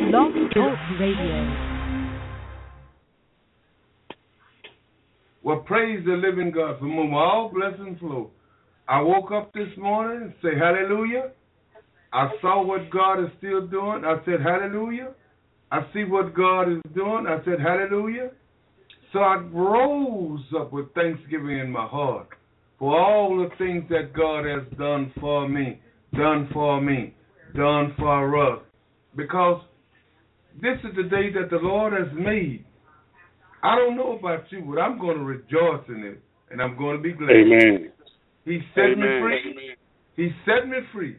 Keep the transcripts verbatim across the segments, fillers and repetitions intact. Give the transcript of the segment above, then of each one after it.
Blog Talk Radio. Well, praise the living God from whom all blessings flow. I woke up this morning and say hallelujah. I saw what God is still doing. I said hallelujah. I see what God is doing. I said hallelujah. So I rose up with thanksgiving in my heart for all the things that God has done for me, done for me, done for us. Because this is the day that the Lord has made. I don't know about you, but I'm going to rejoice in it, and I'm going to be glad. Amen. He set Amen. me free. Amen. He set me free.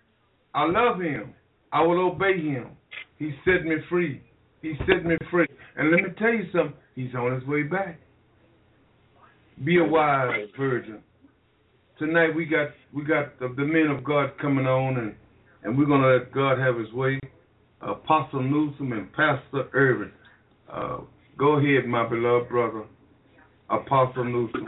I love him. I will obey him. He set me free. He set me free. And let me tell you something. He's on his way back. Be a wise virgin. Tonight we got we got the, the men of God coming on, and, and we're going to let God have his way. Apostle Newsom and Pastor Irvin. Uh, go ahead, my beloved brother, Apostle Newsom.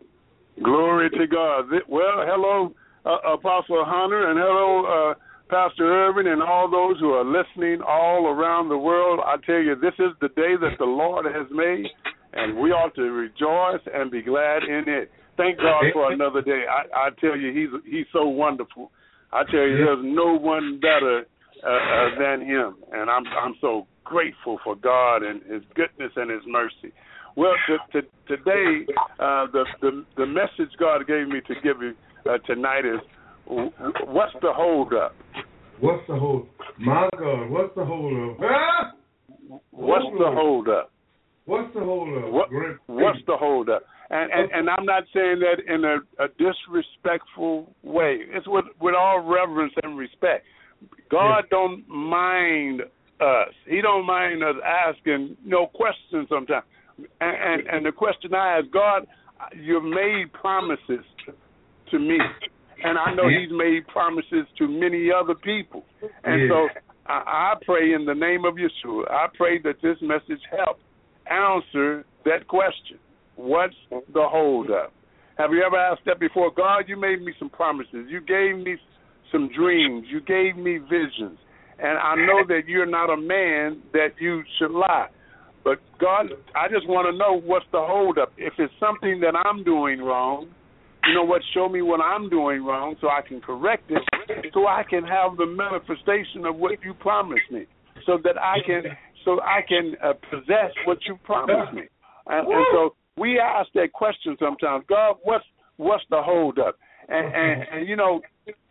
Glory to God. Well, hello, uh, Apostle Hunter, and hello, uh, Pastor Irvin, and all those who are listening all around the world. I tell you, this is the day that the Lord has made, and we ought to rejoice and be glad in it. Thank God for another day. I, I tell you, he's he's so wonderful. I tell you, there's no one better uh, uh, than him, and I'm I'm so grateful for God and his goodness and his mercy. Well, to, to, today, uh, the, the the message God gave me to give you uh, tonight is, what's the hold up? What's the hold? My God, what's the hold up? Ah! What's the hold up? What's the hold up? What, what's the hold up? And, and and I'm not saying that in a, a disrespectful way. It's with, with all reverence and respect. God yes. don't mind us. He don't mind us asking no questions sometimes. And, and and the question I ask, God, you've made promises to me, and I know He's made promises to many other people. And so I, I pray in the name of Yeshua, I pray that this message help answer that question. What's the hold up? Have you ever asked that before? God, you made me some promises. You gave me some dreams. You gave me visions. And I know that you're not a man that you should lie. But, God, I just want to know what's the hold up. If it's something that I'm doing wrong, you know what, show me what I'm doing wrong so I can correct it, so I can have the manifestation of what you promised me, so that I can so I can uh, possess what you promised me. And, and so we ask that question sometimes, God, what's what's the hold up? And, and, and you know,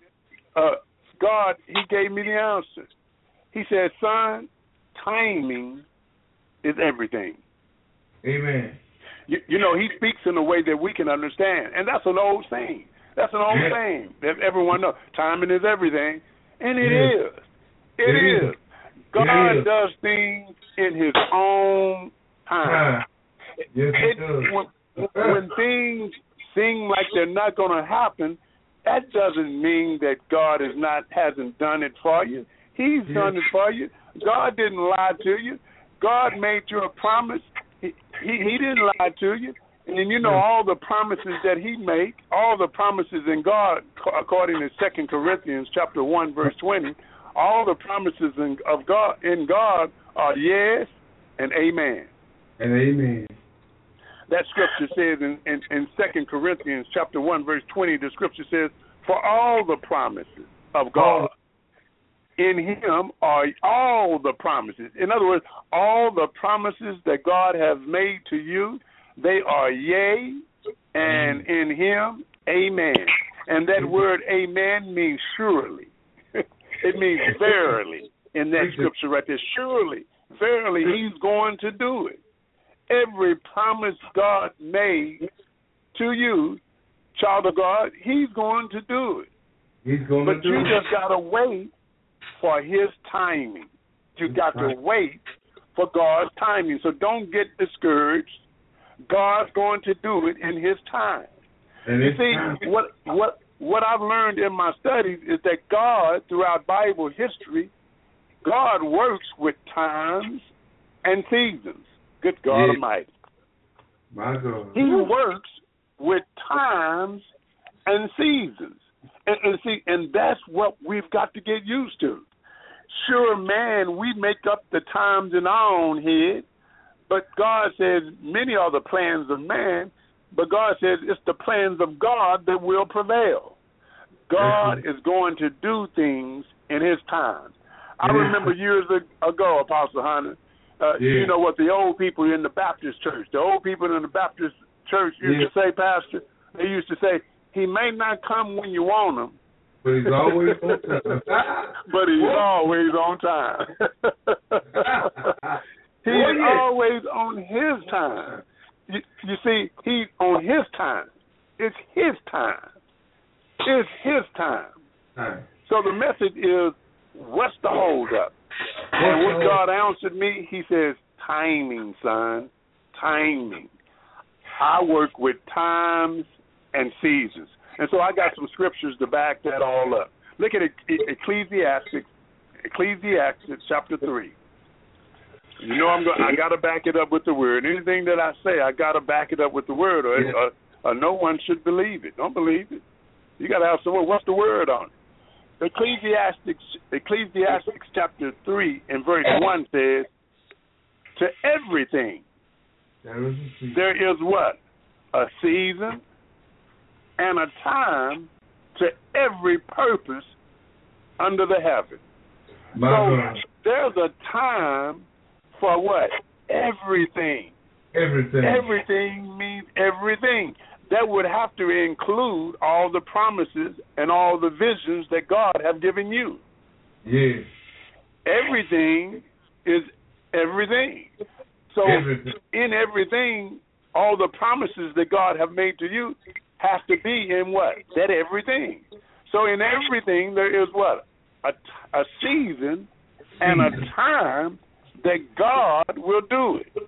uh, God, he gave me the answer. He said, son, timing is everything. Amen. You, you know, he speaks in a way that we can understand. And that's an old saying. That's an old yeah. saying that everyone knows. Timing is everything. And it yeah. is. It, it is. is. God it is. does things in his own time. Yes, it, it when, when things seem like they're not going to happen, that doesn't mean that God is not hasn't done it for you. He's yes. done it for you. God didn't lie to you. God made you a promise. He, he, he didn't lie to you. And you know all the promises that he made, all the promises in God, according to Second Corinthians chapter one, verse twenty, all the promises in, of God in God are yes and amen. And amen. That scripture says in, in, in Second Corinthians chapter one, verse twenty, the scripture says, for all the promises of God, in him are all the promises. In other words, all the promises that God has made to you, they are yea, and in him, amen. And that word amen means surely. It means verily in that scripture right there. Surely, verily, he's going to do it. Every promise God made to you, child of God, he's going to do it. He's going but to do you it. just got to wait for his timing. You got to wait for God's timing. So don't get discouraged. God's going to do it in his time. And you see, time. what what what I've learned in my studies is that God, throughout Bible history, God works with times and seasons. Good God yeah. Almighty. My God. He works with times and seasons. And, and see, and that's what we've got to get used to. Sure, man, we make up the times in our own head, but God says many are the plans of man, but God says it's the plans of God that will prevail. God is going to do things in his time. I remember years ago, Apostle Hunter, uh, yeah. you know what, the old people in the Baptist church, the old people in the Baptist church used yeah. to say, Pastor, they used to say, he may not come when you want him, but he's always on time. but he's what? always on time. He's oh, yeah. always on his time. You, you see, he's on his time. It's his time. It's his time. Right. So the message is, what's the hold up? And what God answered me, he says, timing, son, timing. I work with times and seasons. And so I got some scriptures to back that all up. Look at Ecclesiastes, Ecclesiastes chapter three. You know I'm going. I got to back it up with the word. Anything that I say, I got to back it up with the word, or, yeah. or, or no one should believe it. Don't believe it. You got to have someone. What's the word on it? Ecclesiastes, Ecclesiastes chapter three and verse one says, "To everything there is, there is what? A season and a time to every purpose under the heaven." My so God. There's a time for what? Everything. Everything. Everything means everything. That would have to include all the promises and all the visions that God have given you. Yes. Everything is everything. So everything. In everything, all the promises that God have made to you has to be in what? That everything. So in everything there is what? A, a season and a time that God will do it.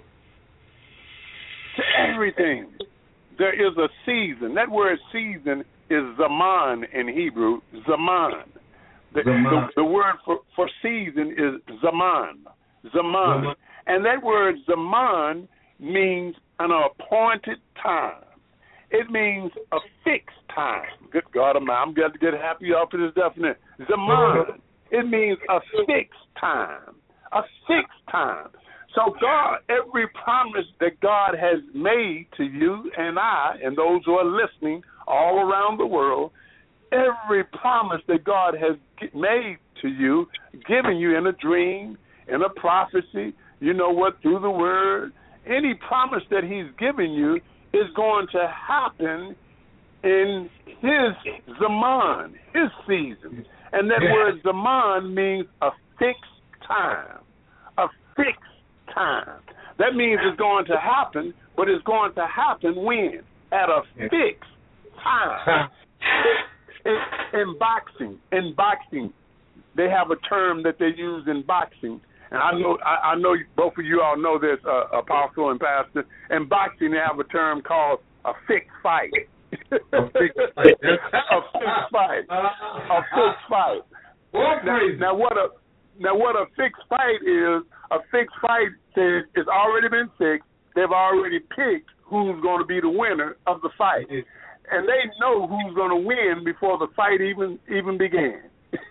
To everything. There is a season. That word season is zaman in Hebrew, zaman. The, zaman. the, the word for, for season is zaman, zaman. Zaman. And that word zaman means an appointed time. It means a fixed time. Good God, I'm, I'm going to get happy off of this definition. Zaman, it means a fixed time, a fixed time. So God, every promise that God has made to you and I and those who are listening all around the world, every promise that God has made to you, given you in a dream, in a prophecy, you know what, through the word, any promise that he's given you is going to happen in his zaman, his season. And that yeah. word zaman means a fixed time, a fixed time. That means it's going to happen, but it's going to happen when? At a fixed time. in, in boxing, in boxing, they have a term that they use in boxing, and I know I, I know both of you all know this, uh, Apostle and Pastor. In boxing, they have a term called a fixed fight. A fixed fight. a fixed fight. A fixed fight. Now, now what a now what a fixed fight is? A fixed fight says it's already been fixed. They've already picked who's going to be the winner of the fight, and they know who's going to win before the fight even even began,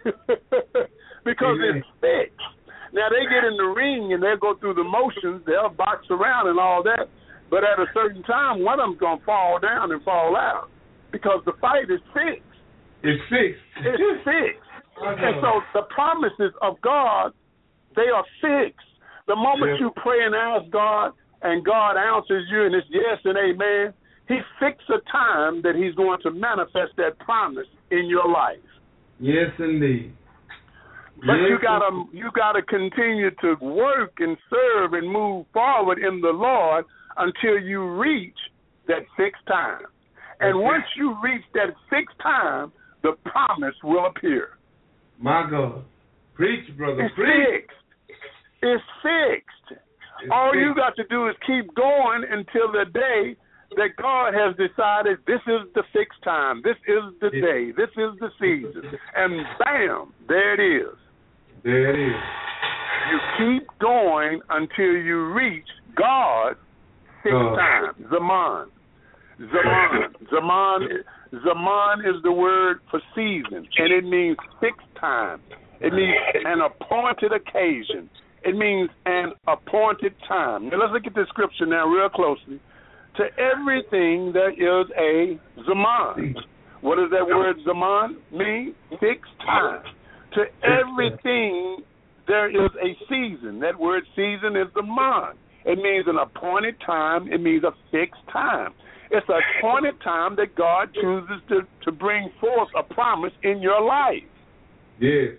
because Amen. It's fixed. Now they get in the ring and they'll go through the motions. They'll box around and all that, but at a certain time, one of them's going to fall down and fall out because the fight is fixed. It's fixed. It's fixed. And so the promises of God, they are fixed. The moment yeah. you pray and ask God, and God answers you, and it's yes and amen, he fixed a time that he's going to manifest that promise in your life. Yes, indeed. But yes. you gotta you gotta continue to work and serve and move forward in the Lord until you reach that fixed time. And okay. once you reach that fixed time, the promise will appear. My God. Preach, brother. It's Preach. fixed. It's fixed. It's All fixed. you got to do is keep going until the day that God has decided this is the fixed time. This is the it's, day. This is the season. And bam, there it is. There it is. You keep going until you reach God's fixed uh, time. Zaman. Zaman. Zaman. Zaman is the word for season, and it means fixed time. It means an appointed occasion. It means an appointed time. Now let's look at this scripture now real closely. To everything there is a zaman. What does that word zaman mean? Fixed time. To everything there is a season. That word season is zaman. It means an appointed time. It means a fixed time. It's an appointed time that God chooses to, to bring forth a promise in your life. Yes.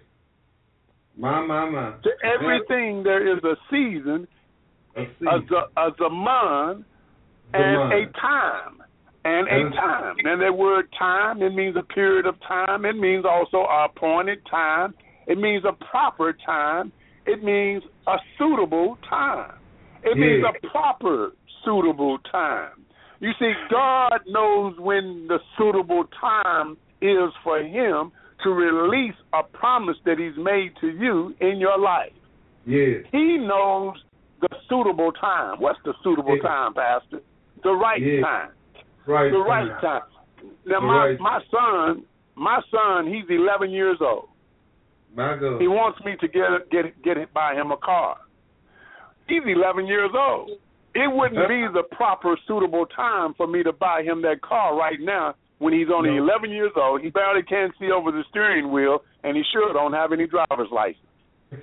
My, my, my. To everything there is a season, a, a, a zaman, and a time. And a time. And that word time, it means a period of time. It means also an appointed time. It means a proper time. It means a suitable time. It yeah. means a proper, suitable time. You see, God knows when the suitable time is for him to release a promise that he's made to you in your life. Yes. He knows the suitable time. What's the suitable yes. time, Pastor? The right yes. time. Right the right time. time. Now, my, right. my son, my son, he's eleven years old. My God. He wants me to get get get buy him a car. He's eleven years old. It wouldn't be the proper, suitable time for me to buy him that car right now when he's only no. eleven years old. He barely can see over the steering wheel, and he sure don't have any driver's license.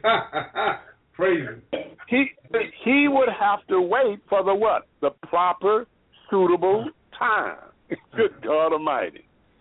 Crazy. He he would have to wait for the what? The proper, suitable time. Good God Almighty.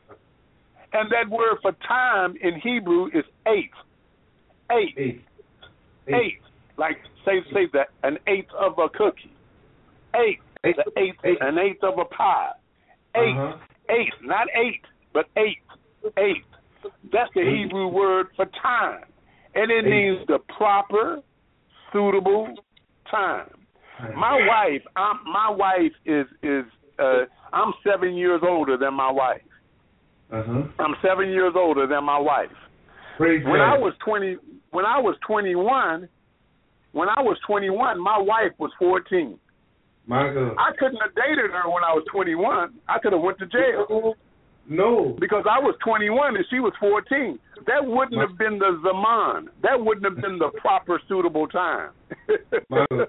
And that word for time in Hebrew is eighth. Eight. Eight. Eight. eight. Like, say, say that, an eighth of a cookie. Eight. Eight. The eighth, eight. An eighth of a pie. Eight. Uh-huh. Eight. Not eight, but eight. Eight. That's the eight. Hebrew word for time. And it eight. means the proper, suitable time. My wife, I'm, my wife is, is uh, I'm seven years older than my wife. Uh-huh. I'm seven years older than my wife. Praise when God. I was twenty, when I was twenty-one, when I was twenty-one, my wife was fourteen. My God. I couldn't have dated her when I was twenty-one. I could have went to jail. No. Because I was twenty-one and she was fourteen. That wouldn't My... have been the zaman. That wouldn't have been the proper, suitable time. My God.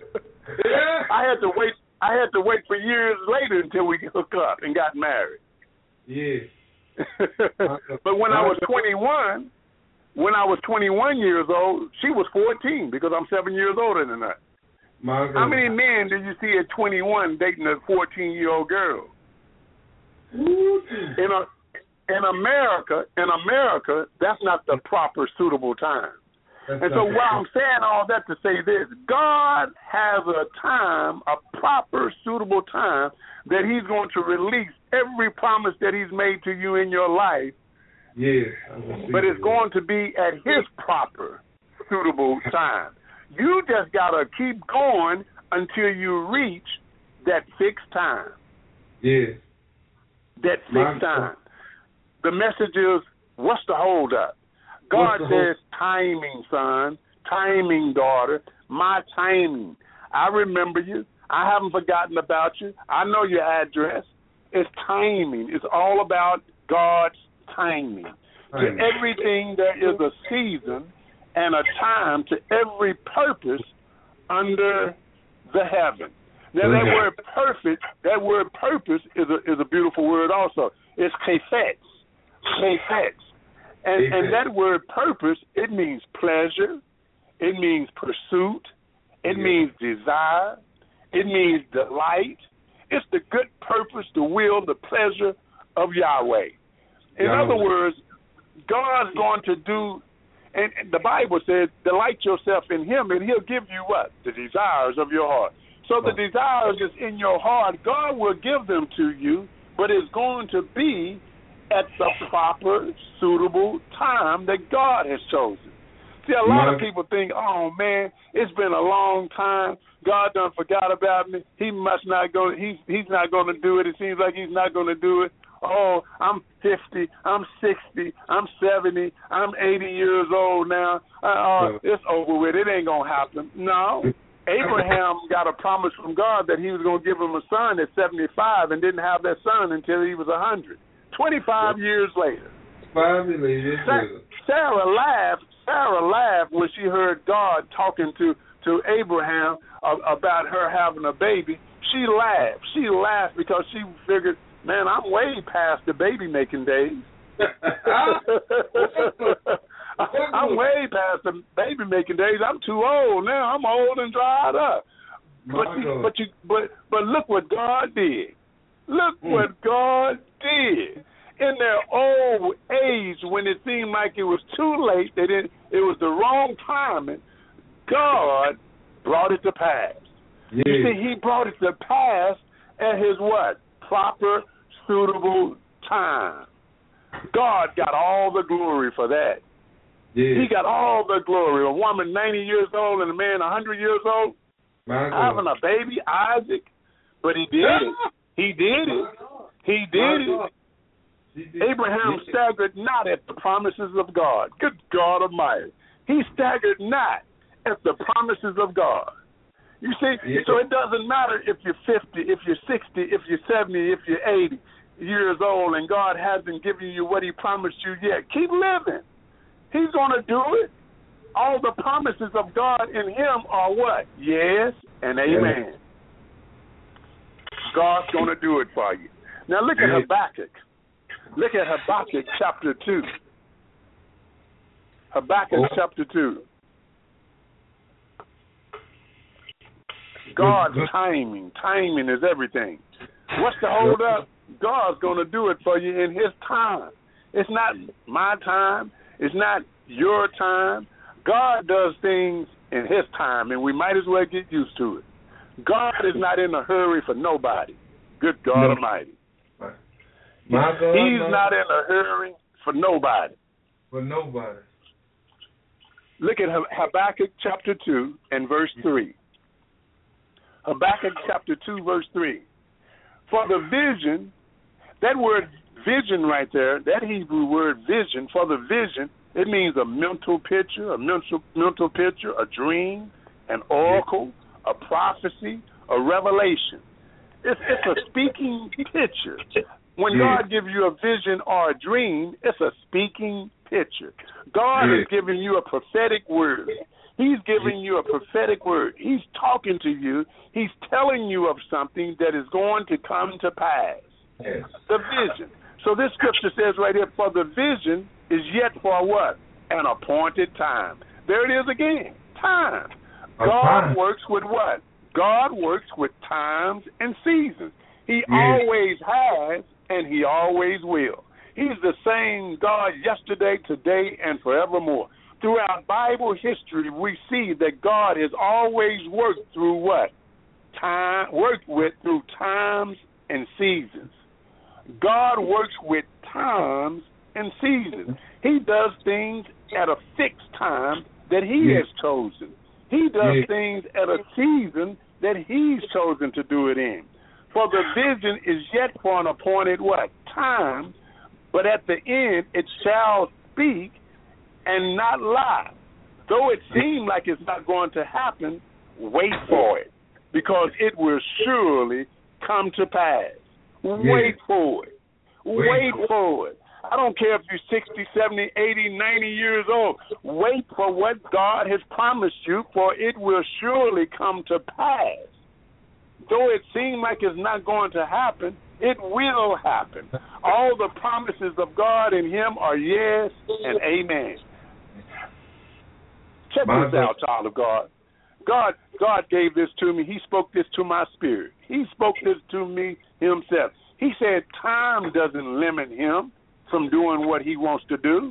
I had to wait. I had to wait for years later until we hooked up and got married. Yes. But when I was twenty-one, when I was twenty-one years old, she was fourteen because I'm seven years older than her. My How many men do you see at twenty-one dating a fourteen-year-old girl? Ooh. In a, in America, in America, that's not the proper, suitable time. That's and so while I'm saying all that to say this, God has a time, a proper, suitable time that he's going to release every promise that he's made to you in your life. Yes. But it's going to be at his proper, suitable time. You just got to keep going until you reach that fixed time. Yes. That fixed time. The message is, what's the hold up? God says timing, son. Timing, daughter. My timing. I remember you. I haven't forgotten about you. I know your address. It's timing. It's all about God's timing. timing. To everything there is a season and a time to every purpose under the heaven. Now that word perfect, that word purpose is a is a beautiful word also. It's chayfetz. Chayfetz. And and that word purpose, it means pleasure, it means pursuit, it yeah. means desire, it means delight. It's the good purpose, the will, the pleasure of Yahweh. In Yahweh. other words, God's going to do, and, and the Bible says, delight yourself in him, and he'll give you what? The desires of your heart. So the desires is in your heart. God will give them to you, but it's going to be at the proper, suitable time that God has chosen. See, a lot of people think, oh, man, it's been a long time. God done forgot about me. He must not go. He's, he's not going to do it. It seems like he's not going to do it. Oh, I'm fifty. I'm sixty. I'm seventy. I'm eighty years old now. Uh, uh, it's over with. It ain't going to happen. No. Abraham got a promise from God that he was going to give him a son at seventy-five and didn't have that son until he was one hundred. twenty-five years later. Five years later. Sarah laughed. Sarah laughed when she heard God talking to, to Abraham uh, about her having a baby. She laughed. She laughed because she figured, man, I'm way past the baby making days. I'm way past the baby making days. I'm too old now. I'm old and dried up. But you, but you, but but look what God did. Look mm. what God did. In their old age, when it seemed like it was too late, they didn't. It was the wrong timing. God brought it to pass. Yeah. You see, He brought it to pass at His what? Proper, suitable time. God got all the glory for that. Yeah. He got all the glory. A woman ninety years old and a man one hundred years old having a baby, Isaac. But he did it. He did it. He did it. Abraham staggered not at the promises of God. Good God Almighty. He staggered not at the promises of God. You see, yeah. So it doesn't matter if you're fifty, if you're sixty, if you're seventy, if you're eighty years old and God hasn't given you what He promised you yet. Keep living. He's going to do it. All the promises of God in Him are what? Yes and amen. Yeah. God's going to do it for you. Now look at Habakkuk. Look at Habakkuk chapter two. Habakkuk oh. chapter two. God's timing. Timing is everything. What's the hold up? God's going to do it for you in His time. It's not my time. It's not your time. God does things in His time, and we might as well get used to it. God is not in a hurry for nobody. Good God no. Almighty. My God, He's my not in a hurry for nobody. For nobody. Look at Habakkuk chapter two and verse three. Habakkuk chapter two, verse three. For the vision, that word vision right there, that Hebrew word vision, for the vision, it means a mental picture, a mental mental picture, a dream, an oracle, a prophecy, a revelation. It's, it's a speaking picture. When yeah. God gives you a vision or a dream, it's a speaking picture. God yeah. is giving you a prophetic word. He's giving you a prophetic word. He's talking to you. He's telling you of something that is going to come to pass. Yes. The vision. So this scripture says right here, for the vision is yet for what? An appointed time. There it is again. Time. A God time. works with what? God works with times and seasons. He yes. always has, and He always will. He's the same God yesterday, today, and forevermore. Throughout Bible history, we see that God has always worked through what? Time, worked with through times and seasons. God works with times and seasons. He does things at a fixed time that He yes. has chosen. He does yes. things at a season that He's chosen to do it in. For the vision is yet for an appointed what? Time, but at the end it shall speak and not lie. Though it seems like it's not going to happen, wait for it, because it will surely come to pass. Wait yeah. for it. Wait, Wait for it. I don't care if you're sixty, seventy, eighty, ninety years old. Wait for what God has promised you, for it will surely come to pass. Though it seems like it's not going to happen, it will happen. All the promises of God in Him are yes and amen. Check this out, child of God. God, God gave this to me. He spoke this to my spirit. He spoke this to me Himself. He said time doesn't limit Him from doing what He wants to do.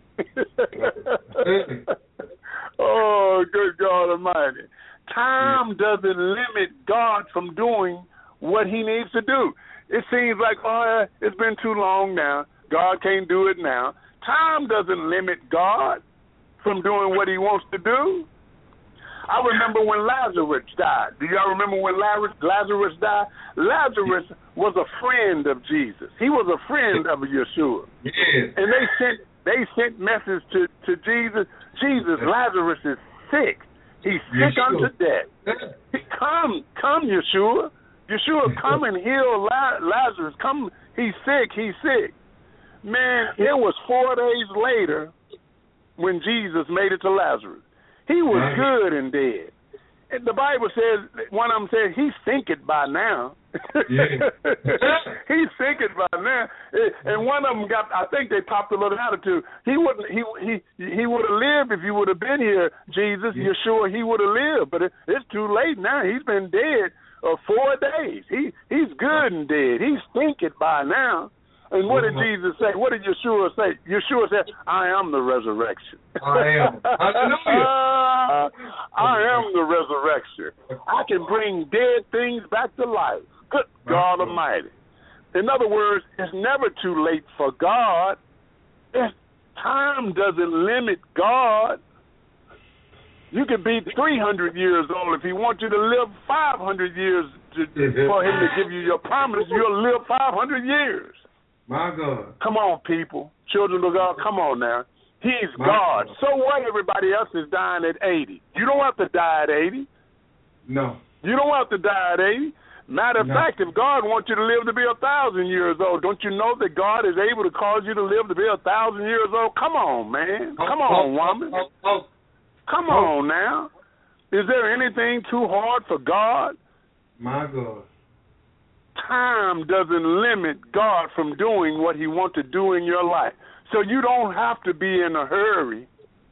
Oh, good God Almighty. Time doesn't limit God from doing what He needs to do. It seems like, oh, it's been too long now. God can't do it now. Time doesn't limit God from doing what He wants to do. I remember when Lazarus died. Do y'all remember when Lazarus died? Lazarus was a friend of Jesus. He was a friend of Yeshua. Yes. And they sent they sent message to, to Jesus. Jesus, Lazarus is sick. He's sick Yeshua. unto death. Come, come, Yeshua. Yeshua, come and heal Lazarus. Come, he's sick, he's sick. Man, it was four days later when Jesus made it to Lazarus. He was Right. good and dead. And the Bible says, one of them says, he thinketh by now. Yeah. He thinketh by now. And one of them got, I think they popped a little attitude. He wouldn't. He he he would have lived if you would have been here, Jesus. Yeah. You're sure he would have lived, but it, it's too late now. He's been dead uh, four days. He he's good and dead. He's thinketh by now. And what did Jesus say? What did Yeshua say? Yeshua said, I am the resurrection. I am. Hallelujah. I am the resurrection. I can bring dead things back to life. Good God Almighty. In other words, it's never too late for God. It's, time doesn't limit God. You could be three hundred years old. If he wants you to live five hundred years to, for him to give you your promise, you'll live five hundred years. My God. Come on, people. Children of God, come on now. He's My God. God. So what? Everybody else is dying at eighty. You don't have to die at eighty. No. You don't have to die at eighty. Matter of No. fact, if God wants you to live to be a thousand years old, don't you know that God is able to cause you to live to be a thousand years old? Come on, man. Come on, woman. Oh, oh, Come oh. on now. Is there anything too hard for God? My God. Time doesn't limit God from doing what he wants to do in your life. So you don't have to be in a hurry.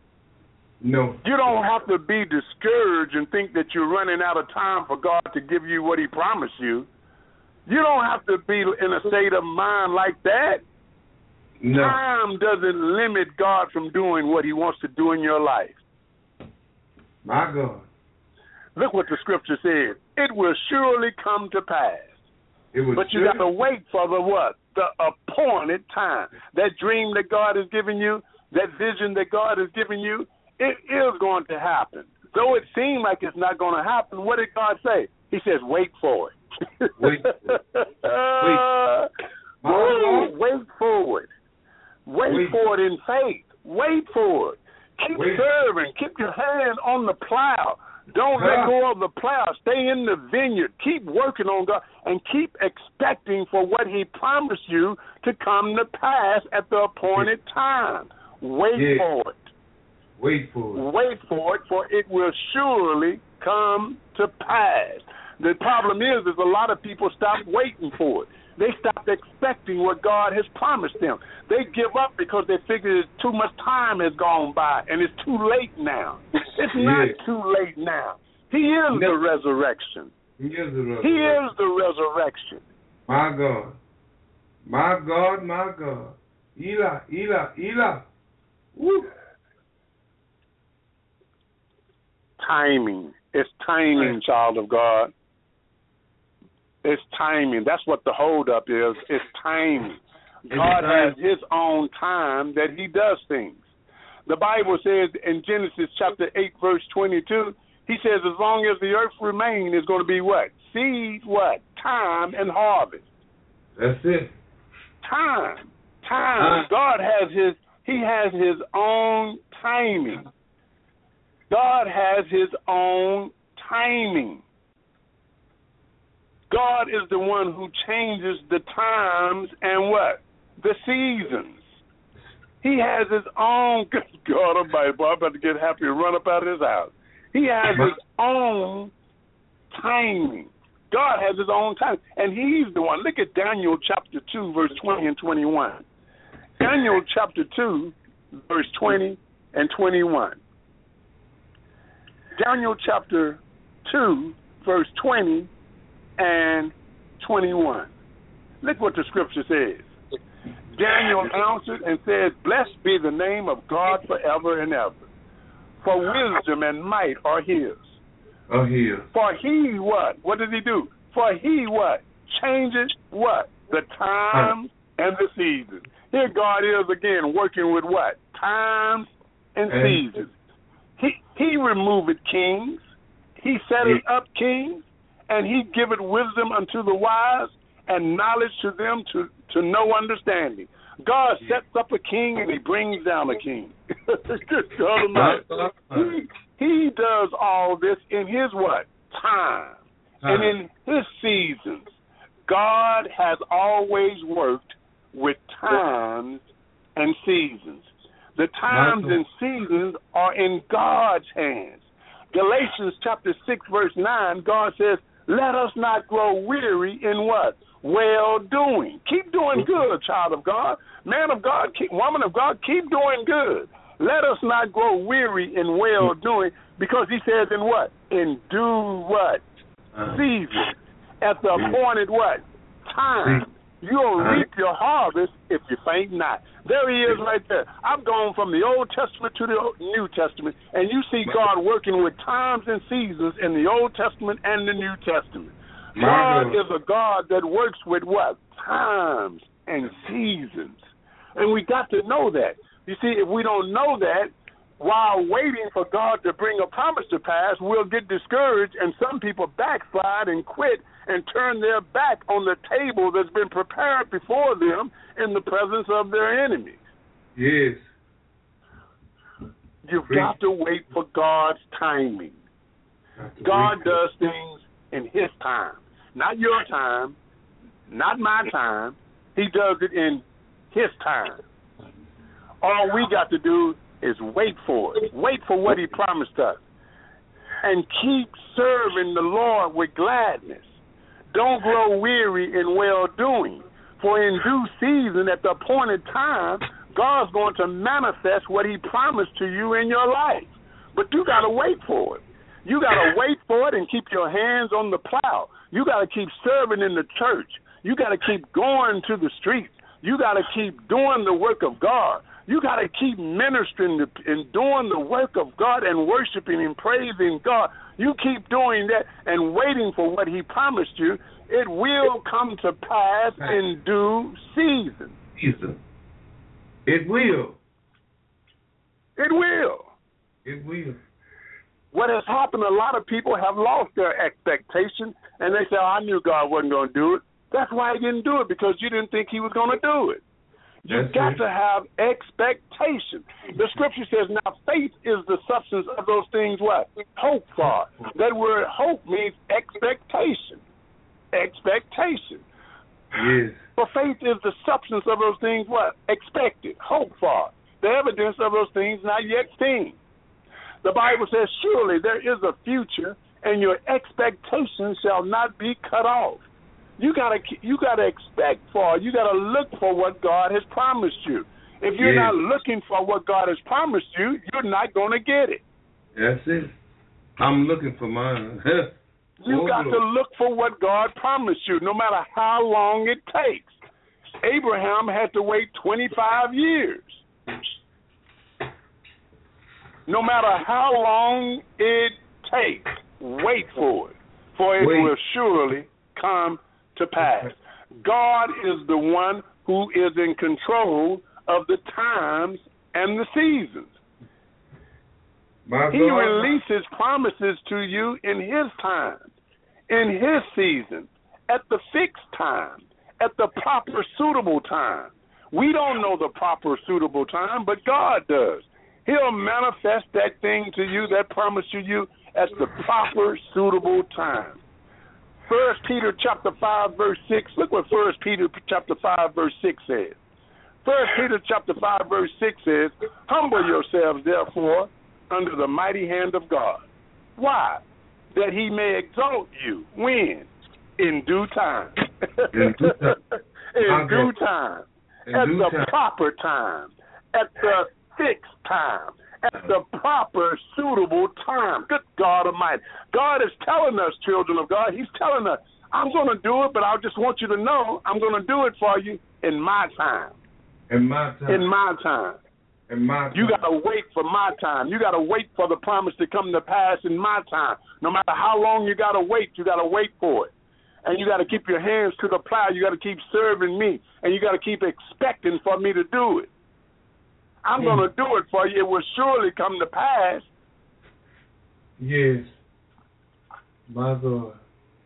No. You don't have to be discouraged and think that you're running out of time for God to give you what he promised you. You don't have to be in a state of mind like that. No. Time doesn't limit God from doing what he wants to do in your life. My God. Look what the scripture says. It will surely come to pass. It was But you got to wait for the what? The appointed time. That dream that God has given you, that vision that God has given you, it is going to happen. Though it seemed like it's not going to happen, what did God say? He says, wait for it. Wait for it. Wait. Wait. Wait for it. Wait, Wait. for it in faith. Wait for it. Keep Wait. serving. Keep your hand on the plow. Don't Huh. let go of the plow. Stay in the vineyard. Keep working on God and keep expecting for what he promised you to come to pass at the appointed time. Wait Yeah. for it. Wait for it. Wait for it, for it will surely come to pass. The problem is, is a lot of people stop waiting for it. They stop expecting what God has promised them. They give up because they figure too much time has gone by and it's too late now. It's not Yeah. too late now. He is the resurrection. He is the resurrection. He is the resurrection. My God. My God, my God. Ela, Ela, Ela. Woo. Timing. It's timing, child of God. It's timing. That's what the holdup is. It's timing. God has his own time that he does things. The Bible says in Genesis chapter eight, verse twenty-two, he says as long as the earth remains, it's going to be what? Seed, what? Time and harvest. That's it. Time. Time. God has his, he has his own timing. God has his own timing. God is the one who changes the times and what? The seasons. He has his own, good God Almighty, boy, I'm about to get happy and run up out of his house. He has his own timing. God has his own time, and he's the one. Look at Daniel chapter two, verse twenty and twenty-one. Daniel chapter two, verse twenty and twenty-one. Daniel chapter two, verse twenty and twenty-one. Look what the scripture says. Daniel answered and said, blessed be the name of God forever and ever. For wisdom and might are his. Are here. For he what? What does he do? For he what? Changes what? The times and the seasons. Here God is again working with what? Times and And- seasons. He he removeth kings. He setteth up kings. And he giveth wisdom unto the wise and knowledge to them to, to know understanding. God sets up a king and he brings down a king. Good God Almighty. He, he does all this in his what? Time. And in his seasons. God has always worked with times and seasons. The times and seasons are in God's hands. Galatians chapter six, verse nine, God says, let us not grow weary in what? Well-doing. Keep doing good, child of God. Man of God, keep, woman of God, keep doing good. Let us not grow weary in well-doing, because he says in what? In due what? Season. At the appointed what? Time. You'll reap your harvest if you faint not. There he is right there. I've gone from the Old Testament to the New Testament, and you see God working with times and seasons in the Old Testament and the New Testament. God is a God that works with what? Times and seasons. And we got to know that. You see, if we don't know that, while waiting for God to bring a promise to pass, we'll get discouraged, and some people backslide and quit and turn their back on the table that's been prepared before them in the presence of their enemies. Yes. You've Preach. got to wait for God's timing. God wait. does things in his time. Not your time, not my time. He does it in his time. All we got to do is wait for it. Wait for what he promised us. And keep serving the Lord with gladness. Don't grow weary in well-doing. For in due season, at the appointed time, God's going to manifest what he promised to you in your life. But you got to wait for it. You got to wait for it and keep your hands on the plow. You got to keep serving in the church. You got to keep going to the streets. You got to keep doing the work of God. You got to keep ministering and doing the work of God and worshiping and praising God. You keep doing that and waiting for what he promised you. It will come to pass in due season. Season. It will. It will. It will. What has happened, a lot of people have lost their expectation, and they say, oh, I knew God wasn't going to do it. That's why he didn't do it, because you didn't think he was going to do it. You've got to have expectation. The scripture says, now faith is the substance of those things what? Hope for. That word hope means expectation. Expectation. Yes. For faith is the substance of those things what? Expected. Hope for. The evidence of those things not yet seen. The Bible says, surely there is a future, and your expectations shall not be cut off. You gotta, you gotta expect for, you gotta look for what God has promised you. If you're yes. not looking for what God has promised you, you're not gonna get it. That's it. I'm looking for mine. You oh, got Lord. to look for what God promised you, no matter how long it takes. Abraham had to wait twenty-five years. No matter how long it takes, wait for it, for it wait. will surely come to pass. God is the one who is in control of the times and the seasons. My he God. releases promises to you in his time, in his season, at the fixed time, at the proper suitable time. We don't know the proper suitable time, but God does. He'll manifest that thing to you, that promise to you, at the proper suitable time. First Peter chapter five, verse six. Look what First Peter chapter five, verse six says. First Peter chapter five, verse six says, humble yourselves, therefore, under the mighty hand of God. Why? That he may exalt you. When? In due time. In due time. In due time. In at due the time. proper time. At the fixed time. At the proper, suitable time. Good God Almighty. God is telling us, children of God, he's telling us, I'm going to do it, but I just want you to know I'm going to do it for you in my time. In my time. In my time. In my time. You got to wait for my time. You got to wait for the promise to come to pass in my time. No matter how long you got to wait, you got to wait for it. And you got to keep your hands to the plow. You got to keep serving me. And you got to keep expecting for me to do it. I'm mm. going to do it for you. It will surely come to pass. Yes. My God.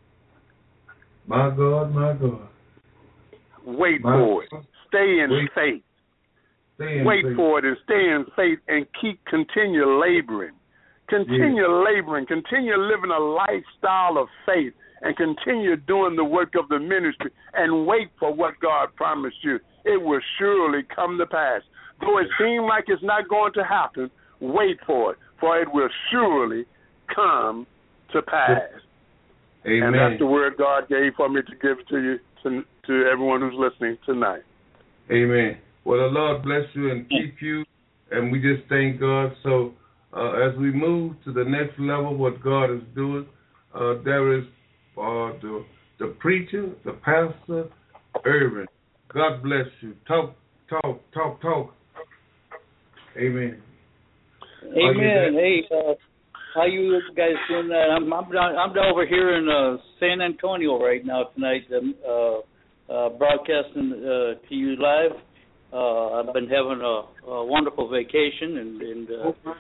My God, my God. Wait my for it. Stay in wait. faith. Stay in wait faith. for it and stay in faith and keep continue laboring. Continue yes. laboring. Continue living a lifestyle of faith and continue doing the work of the ministry and wait for what God promised you. It will surely come to pass. though it seems like it's not going to happen, wait for it, for it will surely come to pass. Amen. And that's the word God gave for me to give to you, to, to everyone who's listening tonight. Amen. Well, the Lord bless you and keep you, and we just thank God. So uh, as we move to the next level, what God is doing, uh, there is uh, the, the preacher, the pastor, Irvin. God bless you. Talk, talk, talk, talk. Amen. Amen. Hey, uh, how you guys doing that? I'm I'm down, I'm down over here in uh, San Antonio right now tonight, um, uh, uh, broadcasting uh, to you live. Uh, I've been having a, a wonderful vacation, and, and uh,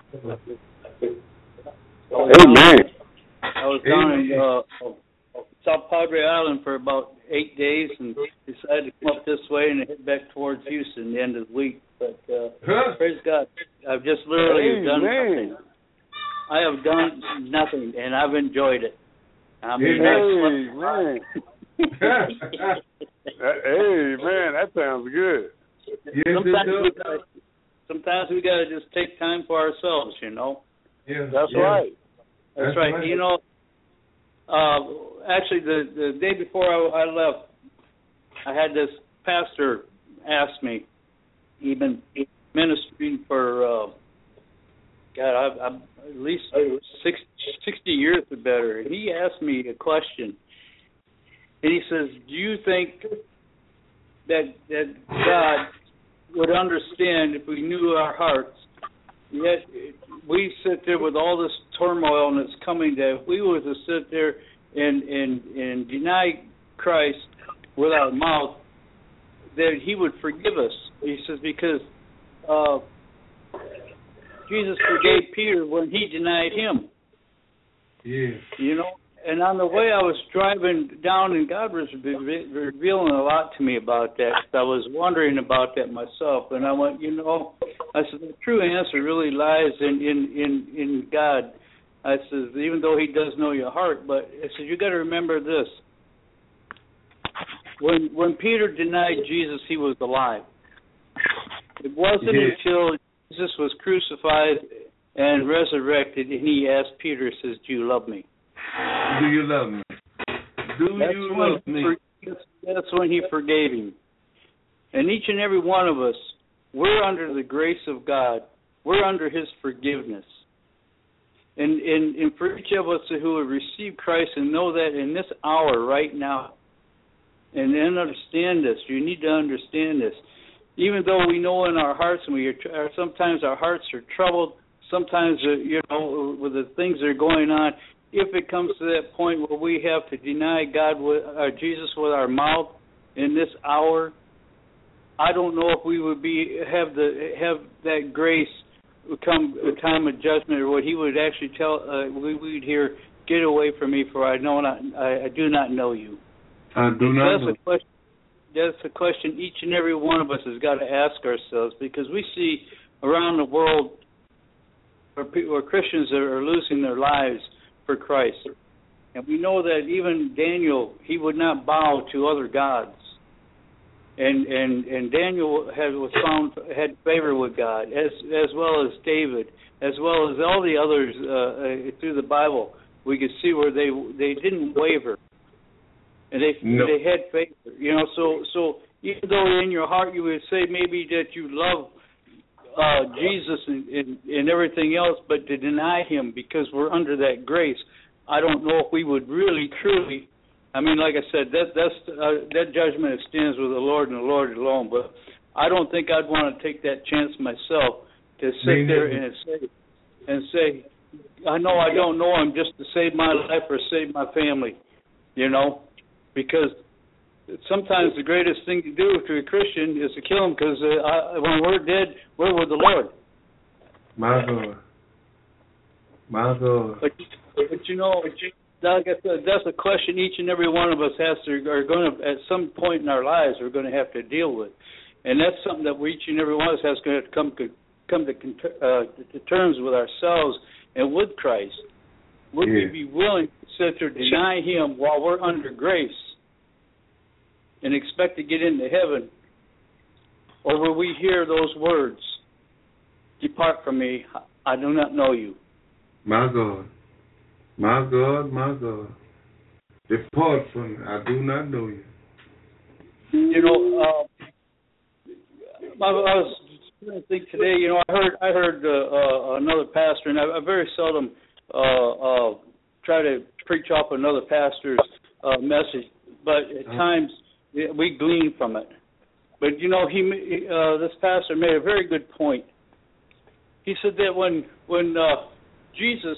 Amen. I was down in uh, South Padre Island for about eight days, and decided to come up this way and head back towards Houston the end of the week. But uh, Huh? praise God, I've just literally Amen. done nothing. I have done nothing, and I've enjoyed it. I mean, Amen. Amen. That sounds good. Yes, sometimes it we does. gotta, sometimes we got to just take time for ourselves, you know. Yeah, That's yeah. right. That's, That's right. right. You know, uh, actually, the the day before I, I left, I had this pastor ask me. He's been ministering for, uh, God, I've, I've at least sixty, sixty years or better. And he asked me a question. And he says, do you think that that God would understand if we knew our hearts? Yet we sit there with all this turmoil and it's coming, that if we were to sit there and, and, and deny Christ with our mouth, that he would forgive us. He says, because uh, Jesus forgave Peter when he denied him. Yeah. You know, and on the way I was driving down, and God was re- revealing a lot to me about that. I was wondering about that myself, and I went, you know, I said, the true answer really lies in, in, in, in God. I said, even though he does know your heart, but I said, you got to remember this. When when Peter denied Jesus, he was alive. It wasn't Yeah. until Jesus was crucified and resurrected, and he asked Peter, says, do you love me? Do you love me? Do That's you when love he me? for- That's when he forgave him. And each and every one of us, we're under the grace of God. We're under his forgiveness. And, and, and for each of us who have received Christ and know that in this hour right now, and then understand this, you need to understand this. Even though we know in our hearts, and we are, sometimes our hearts are troubled, sometimes, uh, you know, with the things that are going on, if it comes to that point where we have to deny God, with, uh, Jesus with our mouth in this hour, I don't know if we would be have the have that grace come a time of judgment, or what he would actually tell. Uh, we would hear, "Get away from me, for I know not, I, I do not know you." I do not That's know. a question. That's a question each and every one of us has got to ask ourselves, because we see around the world where, people, where Christians are losing their lives for Christ, and we know that even Daniel, he would not bow to other gods, and and and Daniel had was found had favor with God, as as well as David, as well as all the others uh, uh, through the Bible. We could see where they they didn't waver. And they No. they had faith, you know. So so even though in your heart you would say maybe that you love uh, Jesus and, and and everything else, but to deny him because we're under that grace, I don't know if we would really truly. I mean, like I said, that that's uh, that judgment stands with the Lord and the Lord alone. But I don't think I'd want to take that chance myself to sit Me there neither. and say and say, I know I don't know him just to save my life or save my family, you know. Because sometimes the greatest thing to do to a Christian is to kill him, because uh, I, when we're dead, we're with the Lord. My God. My God. But, but you know, like I said, that's a question each and every one of us has to, are going to, at some point in our lives, we're going to have to deal with. And that's something that we, each and every one of us has to come to, come to, uh, to terms with ourselves and with Christ. Would Yeah. we be willing to sit there, deny him while we're under grace, and expect to get into heaven or will we hear those words, "Depart from me, I do not know you"? My God. My God, my God. Depart from me, I do not know you. You know, uh, I was trying to think today, you know, I heard I heard uh, uh, another pastor, and I, I very seldom uh, uh, try to preach off another pastor's uh, message, but at times we glean from it. But, you know, he uh, this pastor made a very good point. He said that when when uh, Jesus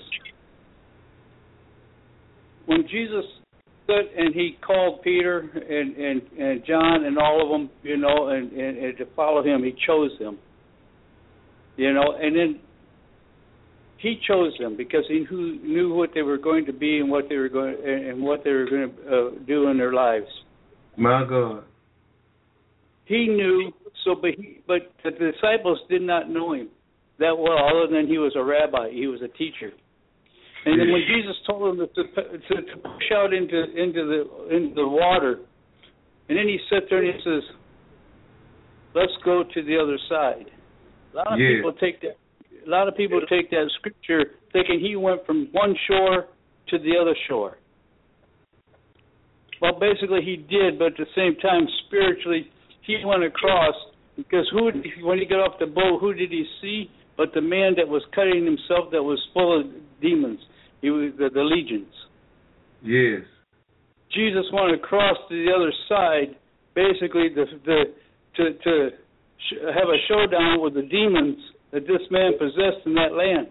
when Jesus stood and he called Peter and, and, and John and all of them, you know, and, and, and to follow him, he chose them. You know, and then he chose them because he knew, knew what they were going to be and what they were going and what they were going to uh, do in their lives. My God. He knew. So, but he, but the disciples did not know him that well, other than he was a rabbi, he was a teacher. And then when Jesus told them to, to, to push out into into the into the water, and then he sat there and he says, "Let's go to the other side." A lot of yeah. people take that. A lot of people take that scripture thinking he went from one shore to the other shore. Well, basically he did, but at the same time, spiritually, he went across because who, when he got off the boat, who did he see? But the man that was cutting himself, that was full of demons. He was the, the legions. Yes. Jesus went across to the other side, basically the, the, to to sh- have a showdown with the demons that this man possessed in that land.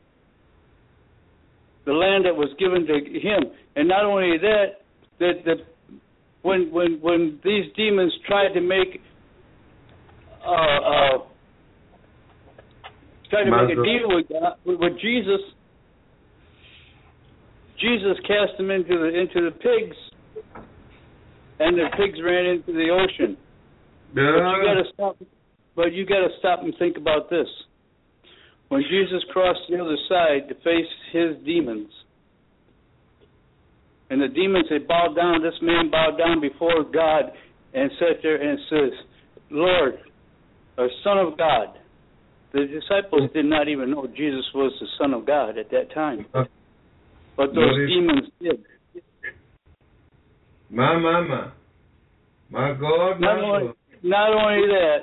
The land that was given to him. And not only that, that, that when when when these demons tried to make uh, uh, tried to make a deal with God, with, with Jesus, Jesus cast them into the into the pigs, and the pigs ran into the ocean. Yeah. But you got to stop. But you got to stop and think about this. When Jesus crossed the other side to face his demons, and the demons had bowed down, this man bowed down before God and sat there and says, "Lord, or Son of God." The disciples did not even know Jesus was the Son of God at that time. But those demons did. My, my, my. My God, my not only, God. Not only that,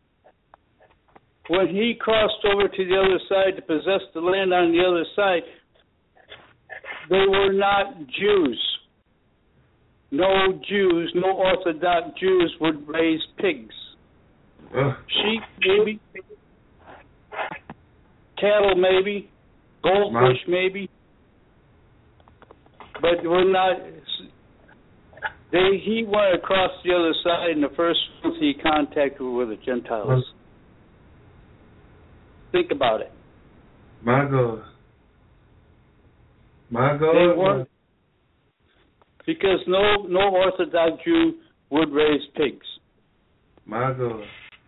when he crossed over to the other side to possess the land on the other side, they were not Jews. No Jews, no Orthodox Jews would raise pigs. Uh. Sheep, maybe. Cattle, maybe. Goldfish, my. maybe. But we're not. They, he went across the other side, and the first ones he contacted were the Gentiles. Think about it. My God. My God. They weren't, because no no Orthodox Jew would raise pigs. My God.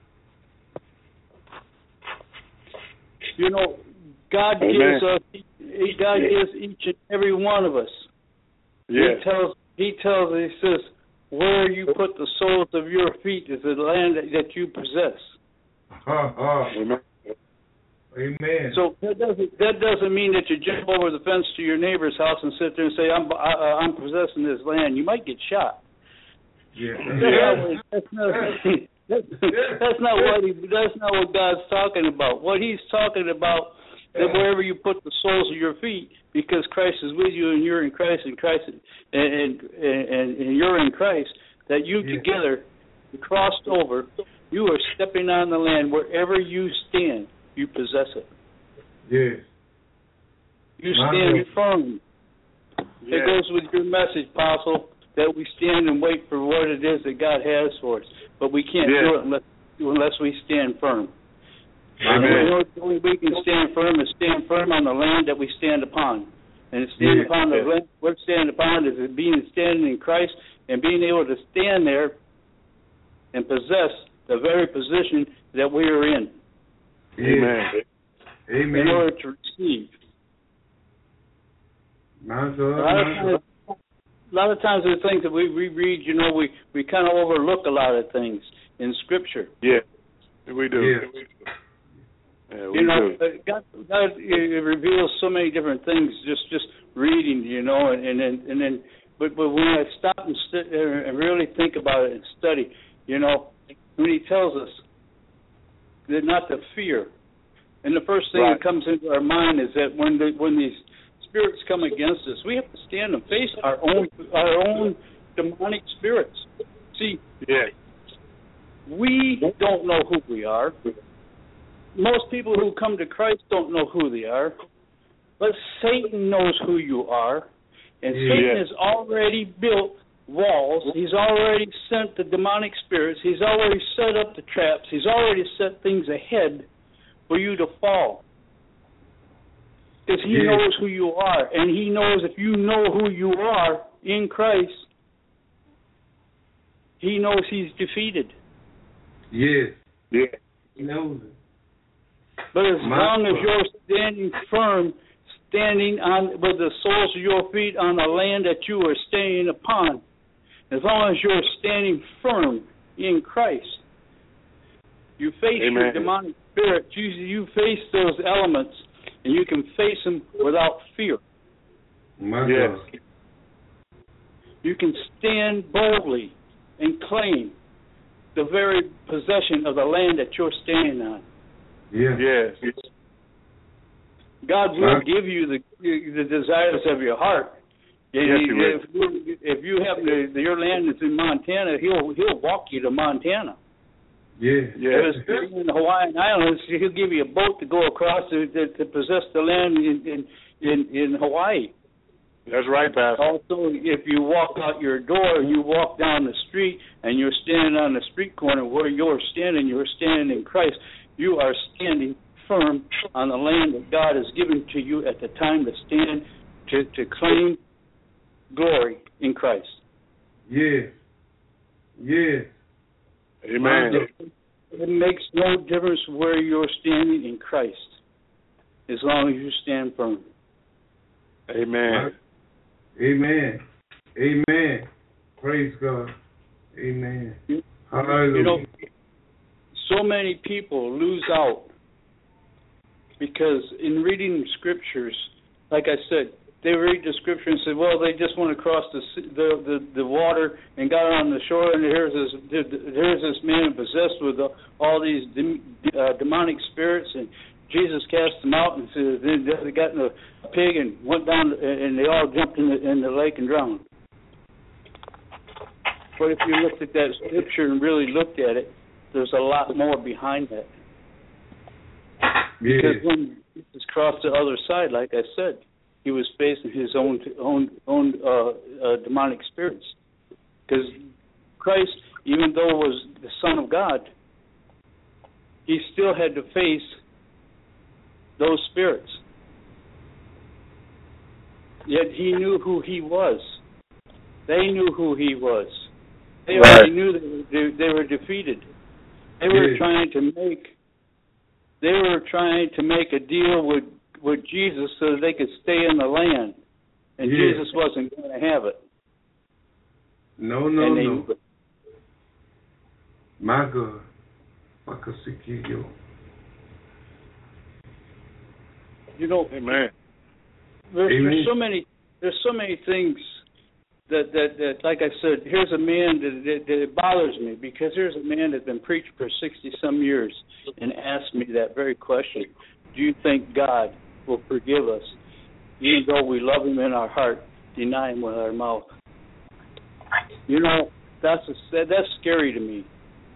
You know, God Amen. gives us. God gives each and every one of us. Yes. He tells. He tells. He says, "Where you put the soles of your feet is the land that, that you possess." Ha ha. Amen. Amen. So that doesn't that doesn't mean that you jump over the fence to your neighbor's house and sit there and say, "I'm I, I'm possessing this land." You might get shot. Yeah. That's not, that's, that's not what he, that's not what God's talking about. What He's talking about that wherever you put the soles of your feet, because Christ is with you and you're in Christ and Christ and and and, and you're in Christ, that you yeah. together crossed over. You are stepping on the land wherever you stand. You possess it. Yes. You stand firm. Yes. It goes with your message, Apostle, that we stand and wait for what it is that God has for us. But we can't yes. do it unless, unless we stand firm. Amen. The only way we can stand firm is stand firm on the land that we stand upon. And stand yes. upon the land we're standing upon is being standing in Christ and being able to stand there and possess the very position that we are in. Amen. Amen. In order to receive. My God, a, lot of times, a lot of times the things that we, we read, you know, we, we kind of overlook a lot of things in Scripture. Yeah. We do. Yes. We do. Yeah, we You know, do. God, God it reveals so many different things. Just, just reading, you know, and, and then, and then, but, but when I stop and sit there and really think about it and study, you know, when He tells us that not to fear, and the first thing Right. that comes into our mind is that when the, when these spirits come against us, we have to stand and face our own our own demonic spirits. See, Yeah. we don't know who we are. Most people who come to Christ don't know who they are. But Satan knows who you are. And Yeah. Satan has already built walls. He's already sent the demonic spirits. He's already set up the traps. He's already set things ahead for you to fall. Because he Yeah. knows who you are. And he knows if you know who you are in Christ, he knows he's defeated. Yes. Yeah. He knows it. But as My long as God. you're standing firm, standing on with the soles of your feet on the land that you are staying upon, as long as you're standing firm in Christ, you face Amen. your demonic spirit. You, you face those elements, and you can face them without fear. My Yes. God. You can stand boldly and claim the very possession of the land that you're standing on. Yeah. Yes. God will Right. give you the the desires of your heart. And Yes, he- He will. if you, if you happen to, your land is in Montana, he'll he'll walk you to Montana. Yeah. Yes. If it's in the Hawaiian Islands, he'll give you a boat to go across to, to, to possess the land in, in in in Hawaii. That's right, Pastor. Also, if you walk out your door, you walk down the street, and you're standing on the street corner where you're standing, you're standing in Christ. You are standing firm on the land that God has given to you at the time to stand, to, to claim glory in Christ. Yes. Yes. Amen. It makes no difference where you're standing in Christ, as long as you stand firm. Amen. Amen. Amen. Praise God. Amen. Hallelujah. You know, so many people lose out because in reading scriptures, like I said, they read the scripture and say, well, they just want to cross the the the, the water and got on the shore, and here's this here's this man possessed with all these de, uh, demonic spirits, and Jesus cast them out, and said they got in a pig and went down, and they all jumped in the, in the lake and drowned. But if you looked at that scripture and really looked at it, there's a lot more behind that. Because Yes. when Jesus crossed the other side, like I said, he was facing his own own own uh, uh, demonic spirits. Because Christ, even though was the Son of God, he still had to face those spirits. Yet he knew who he was. They knew who he was. They Right. already knew they were, they were defeated. They were Yes. trying to make. They were trying to make a deal with, with Jesus so that they could stay in the land, and Yes. Jesus wasn't going to have it. No, no, and they no. knew it. My God. Wakasikiyo. You know, Amen. there's, Amen. there's so many. There's so many things that, that, that like I said, here's a man that, that, that it bothers me because here's a man that's been preaching for sixty some years and asked me that very question: do you think God will forgive us, even though we love Him in our heart, deny Him with our mouth? You know, that's a, that's scary to me.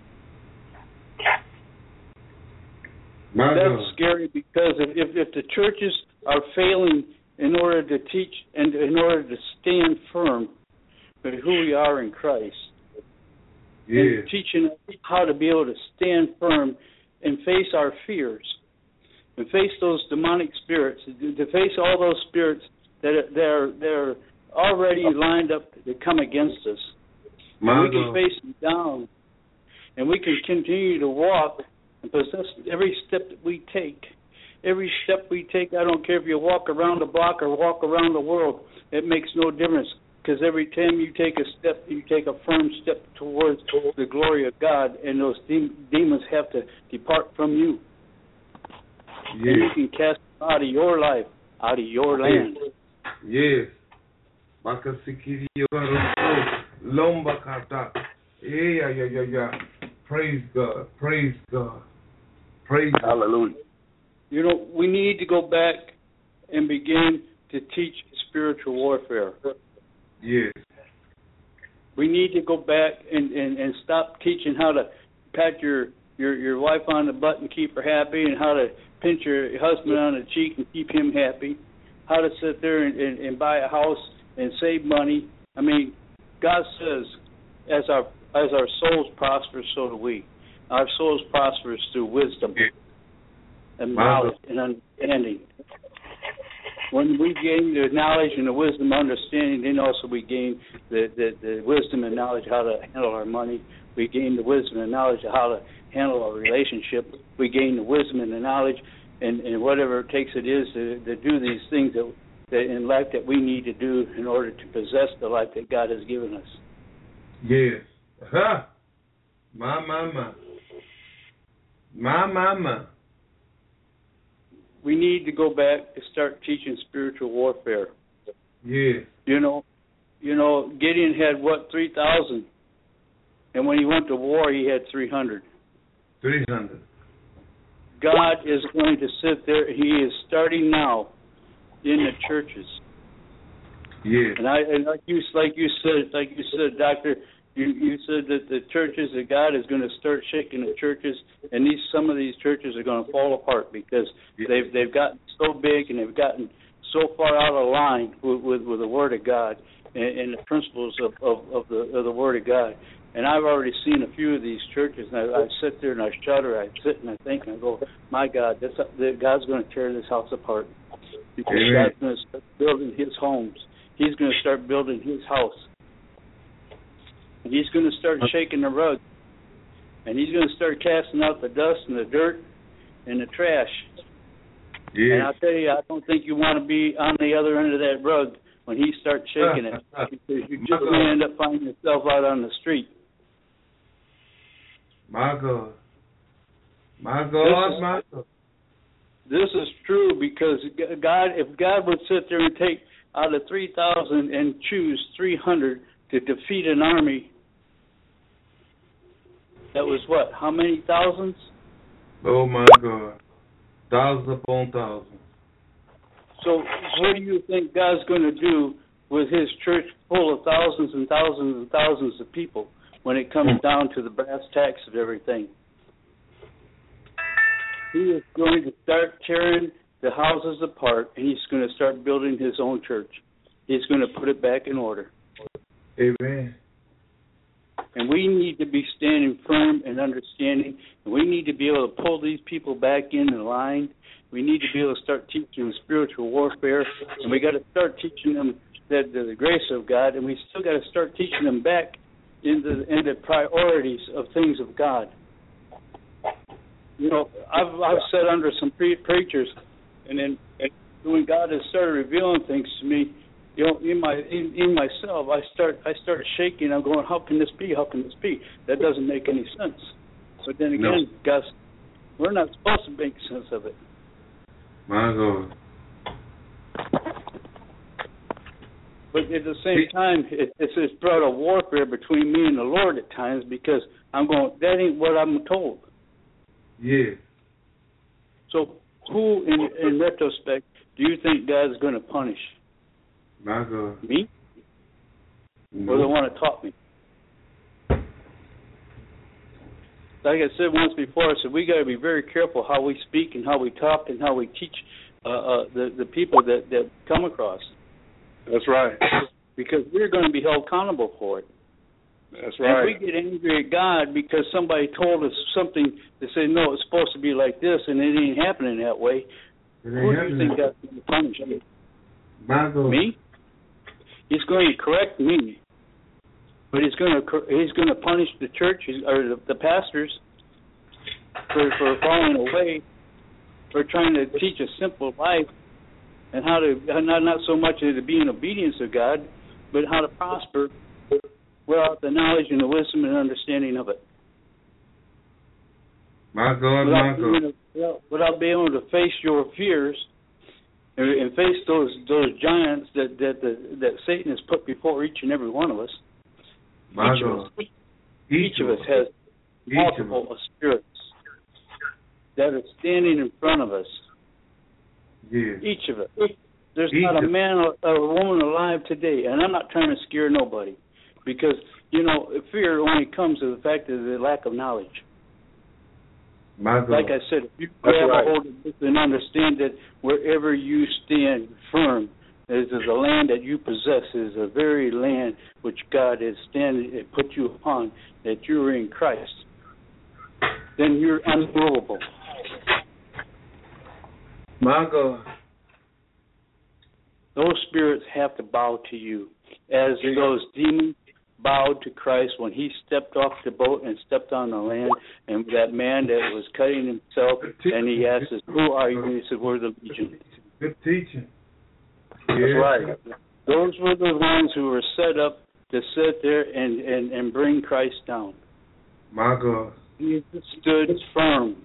My That's God. scary because if, if if the churches are failing in order to teach and in order to stand firm with who we are in Christ, Yes. and teaching us how to be able to stand firm and face our fears, and face those demonic spirits, to face all those spirits that are, that are, that are already lined up to come against us. My And we can God. face them down, and we can continue to walk and possess every step that we take. Every step we take, I don't care if you walk around the block or walk around the world, it makes no difference. Because every time you take a step, you take a firm step towards the glory of God, and those de- demons have to depart from you. Yes. And you can cast them out of your life, out of your land. Yes. Yeah, yeah, yeah, yeah. Praise God. Praise God. Praise God. Hallelujah. You know, we need to go back and begin to teach spiritual warfare. Yes. We need to go back and, and, and stop teaching how to pat your, your, your wife on the butt and keep her happy, and how to pinch your husband on the cheek and keep him happy, how to sit there and, and, and buy a house and save money. I mean, God says, as our as our souls prosper, so do we. Our souls prosper through wisdom and knowledge and understanding. When we gain the knowledge and the wisdom and understanding, then also we gain the, the, the wisdom and knowledge how to handle our money. We gain the wisdom and knowledge of how to handle our relationship. We gain the wisdom and the knowledge and, and whatever it takes it is to, to do these things that, that in life that we need to do in order to possess the life that God has given us. Yes. Ha! My, my, my. My, my, my. We need to go back to start teaching spiritual warfare. Yes. You know, you know, Gideon had what, three thousand, and when he went to war, he had three hundred. Three hundred. God is going to sit there. He is starting now in the churches. Yes. And I, and like you, like you said, like you said, Doctor, you, you said that the churches, that God is going to start shaking the churches, and these some of these churches are going to fall apart because yes. they've they've gotten so big and they've gotten so far out of line with, with, with the Word of God and, and the principles of, of, of the of the Word of God. And I've already seen a few of these churches, and I, I sit there and I shudder. I sit and I think and I go, my God, this, God's going to tear this house apart because Amen. God's going to start building His homes. He's going to start building His house. And He's going to start shaking the rug. And He's going to start casting out the dust and the dirt and the trash. Yes. And I'll tell you, I don't think you want to be on the other end of that rug when He starts shaking it, because you're just going to end up finding yourself out on the street. My God. My God, my God. This is true because God, if God would sit there and take out of three thousand and choose three hundred to defeat an army, that was what? How many thousands? Oh, my God. Thousands upon thousands. So what do you think God's going to do with His church full of thousands and thousands and thousands of people when it comes down to the brass tacks of everything? He is going to start tearing the houses apart, and He's going to start building His own church. He's going to put it back in order. Amen. And we need to be standing firm and understanding, and we need to be able to pull these people back in the line. We need to be able to start teaching them spiritual warfare, and we got to start teaching them that the grace of God, and we still got to start teaching them back into in the priorities of things of God. You know, I've I've sat under some pre- preachers, and then and when God has started revealing things to me, you know, in my in, in myself, I start I start shaking. I'm going, how can this be? How can this be? That doesn't make any sense. But then again, no. guys, we're not supposed to make sense of it. My God. But at the same time, it, it's it's brought a warfare between me and the Lord at times, because I'm going, that ain't what I'm told. Yes. So who, in, in retrospect, do you think God's going to punish? My God. Me? No. Or the one that taught me? Like I said once before, I said we got to be very careful how we speak and how we talk and how we teach uh, uh, the, the people that, that come across. That's right. Because we're going to be held accountable for it. That's right. And if we get angry at God because somebody told us something to say, no, it's supposed to be like this, and it ain't happening that way, who do you think God's going to punish me? My God. Me? He's going to correct me, but he's going to he's going to punish the church or the, the pastors for for falling away, for trying to teach a simple life and how to not not so much to be in obedience to God, but how to prosper without the knowledge and the wisdom and understanding of it. My God, without my God. Being, without, without being able to face your fears and, and face those those giants that that, that that Satan has put before each and every one of us. My each God. of us, each, each of us has each multiple of us. spirits that are standing in front of us. Yes. Each of us. There's each not a of man or a woman alive today, and I'm not trying to scare nobody, because you know fear only comes to the fact of the lack of knowledge. My God. Like I said, if you grab right. a hold of this and understand that wherever you stand firm, is the land that you possess is the very land which God has standing put you upon, that you're in Christ, then you're unmovable. My God. Those spirits have to bow to you, as those demons bowed to Christ when he stepped off the boat and stepped on the land, and that man that was cutting himself, and he asked us, "Who are you?" And he said, "We're the Legion." Good teaching. That's Yes. right. Those were the ones who were set up to sit there and, and, and bring Christ down. My God. He stood firm.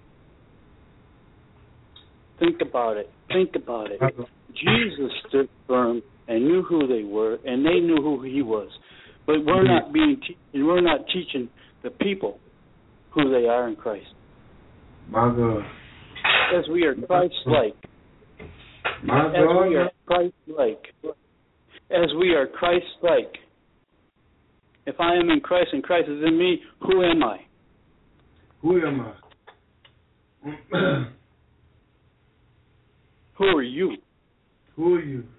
Think about it. Think about it. Jesus stood firm and knew who they were, and they knew who he was. But we're not being, te- we're not teaching the people who they are in Christ. My God. As we are Christ-like. My As God. we are Christ-like. As we are Christ-like. If I am in Christ and Christ is in me, who am I? Who am I? Who are you? Who are you?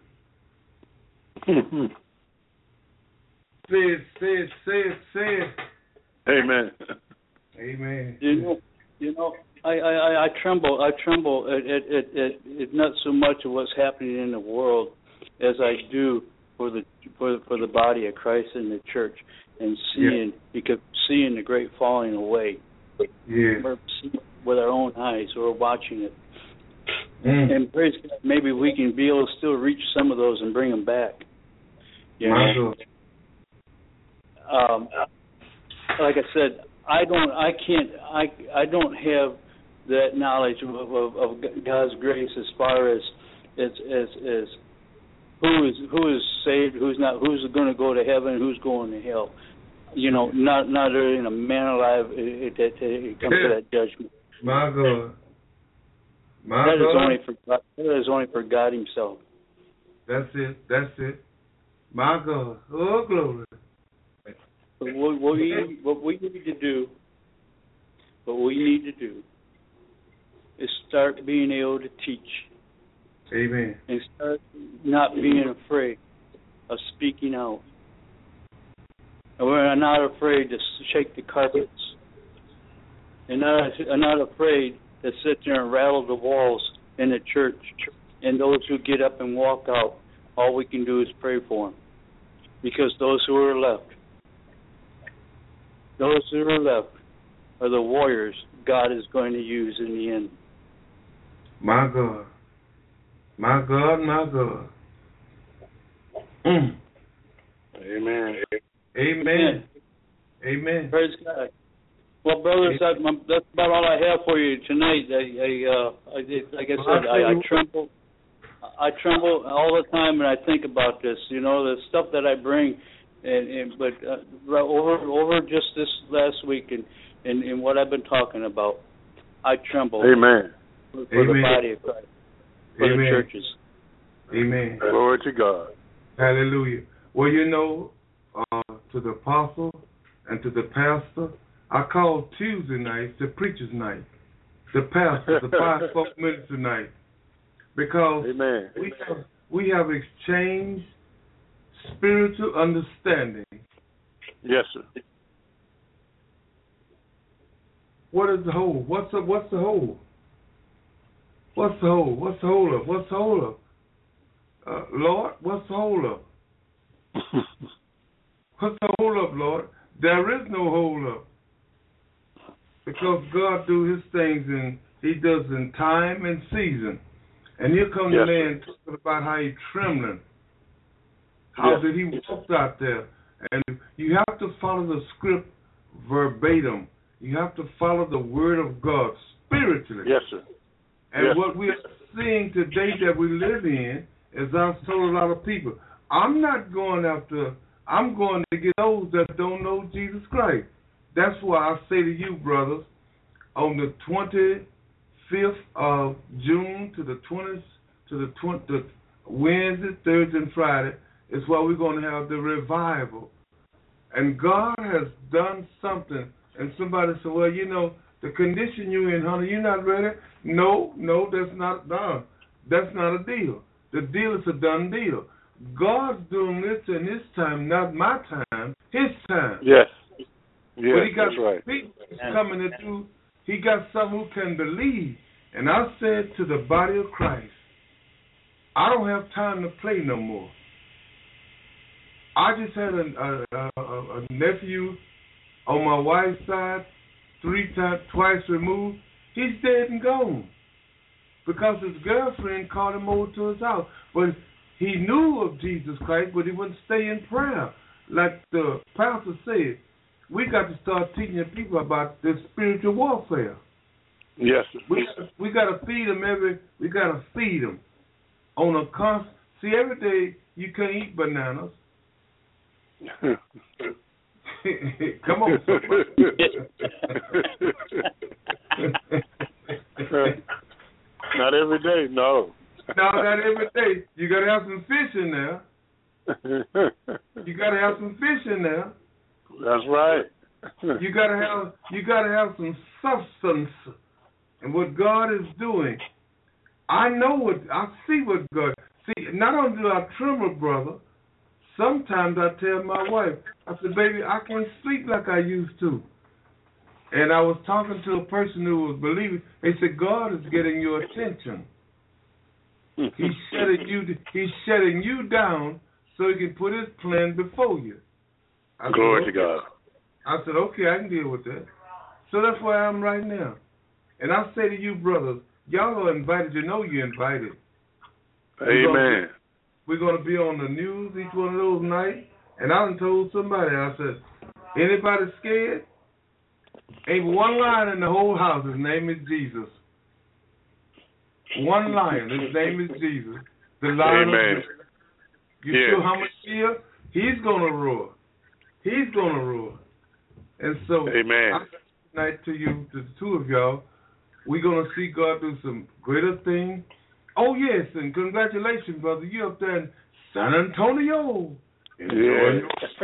Say it, say it, say it, say it. Amen. Amen. You know, you know, I, I, I tremble. I tremble at, at, at, at, at not so much of what's happening in the world as I do for the for for the body of Christ in the church, and seeing yeah. because seeing the great falling away. Yeah. We're seeing it with our own eyes. We're watching it, mm. and praise God, maybe we can be able to still reach some of those and bring them back. You My know? God. Um, like I said, I don't, I can't, I, I don't have that knowledge of, of, of God's grace as far as, as, as, as who is who is saved, who's not, who's going to go to heaven, who's going to hell. You know, not not in a man alive. It, it, it comes to that judgment. My God. My that God. is only for God, that is only for God Himself. That's it. That's it. My God. Oh, glory. But what, what we what we need to do, what we need to do, is start being able to teach. Amen. And start not being afraid of speaking out. And we're not afraid to shake the carpets. And not and not afraid to sit there and rattle the walls in the church. And those who get up and walk out, all we can do is pray for them. Because those who are left, those who are left are the warriors God is going to use in the end. My God. My God, my God. Mm. Amen. Amen. Amen. Praise God. Well, brothers, that, that's about all I have for you tonight. I, I, uh, I like I said, I, I tremble. I tremble all the time when I think about this. You know, the stuff that I bring, and, and but uh, over over just this last week and, and, and what I've been talking about, I tremble. Amen. For, for Amen. the body of Christ, for Amen. the churches. Amen. Glory to God. Hallelujah. Well, you know, uh, to the apostle and to the pastor, I call Tuesday night the preacher's night, the pastor, the five-fold minister night, because Amen. we have, we have exchanged spiritual understanding. Yes, sir. What is the whole? What's the what's the whole? What's the whole? What's the hold up? What's the hold up? Uh, Lord, what's the hold up? What's the hold up, Lord? There is no hold up. Because God do his things and he does in time and season. And here comes yes, the man talking about how he's trembling. How yes. did he walk out there? And you have to follow the script verbatim. You have to follow the word of God spiritually. Yes, sir. And yes. what we are seeing today that we live in, as I've told a lot of people, I'm not going after, I'm going to get those that don't know Jesus Christ. That's why I say to you, brothers, on the twenty-fifth of June to the twentieth, to the twentieth, Wednesday, Thursday, and Friday, is why we're going to have the revival. And God has done something. And somebody said, well, you know, the condition you're in, honey, you're not ready. No, no, that's not done. That's not a deal. The deal is a done deal. God's doing this in His time, not my time, His time. Yes. Yes, but he got that's right. people coming into, He got some who can believe. And I said to the body of Christ, I don't have time to play no more. I just had a, a, a, a nephew on my wife's side, three times, twice removed. He's dead and gone because his girlfriend called him over to his house. But he knew of Jesus Christ, but he wouldn't stay in prayer. Like the pastor said, we got to start teaching people about the spiritual warfare. Yes. We we got to feed them every. We got to feed them on a constant. See, every day you can't eat bananas. Come on. Not every day, no. No, not every day. You got to have some fish in there. You got to have some fish in there. That's right. You got to have. You got to have some substance. And what God is doing, I know what I see. What God see. Not only do I tremble, brother. Sometimes I tell my wife, I said, baby, I can't sleep like I used to. And I was talking to a person who was believing. They said, God is getting your attention. He's shutting you. He's shutting you down so He can put His plan before you. I Glory said, to God. I said, okay, I can deal with that. So that's where I am right now. And I say to you, brothers, y'all are invited. You know you're invited. Amen. We're going to be on the news each one of those nights. And I done told somebody, I said, anybody scared? Ain't one lion in the whole house. His name is Jesus. One lion. His name is Jesus. The lion Amen. of Judah. You Yeah. sure how much fear? He's going to roar. He's going to roar. And so, Amen. I say tonight to you, to the two of y'all, we're going to see God do some greater things. Oh, yes, and congratulations, brother. You're up there in San Antonio. Yeah.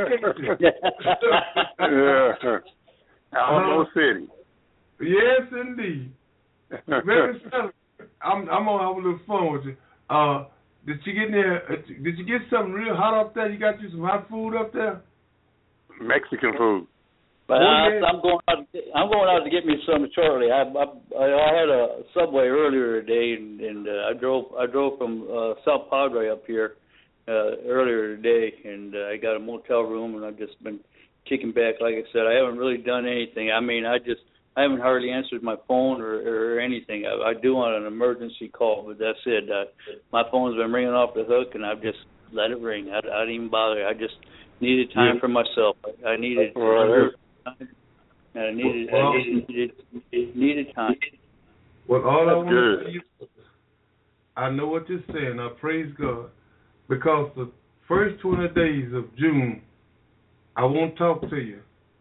Yeah. Alamo City. Yes, indeed. Very soon. I'm, I'm going to have a little fun with you. Uh, did you get there? Uh, did you get something real hot up there? You got you some hot food up there? Mexican food. But Oh, I, yeah. I'm going out. I'm going out to get me some shortly. I I, I had a Subway earlier today, and, and uh, I drove I drove from uh, South Padre up here uh, earlier today, and uh, I got a motel room, and I've just been kicking back. Like I said, I haven't really done anything. I mean, I just I haven't hardly answered my phone or, or anything. I, I do on an emergency call, but that's it. Uh, my phone's been ringing off the hook, and I've just let it ring. I, I didn't even bother. I just needed time Yeah. for myself. I, I needed. Right. I needed, Well, I needed, needed time. Well, all I That's want good. to tell you, I know what you're saying. I praise God. Because the first twenty days of June, I won't talk to you.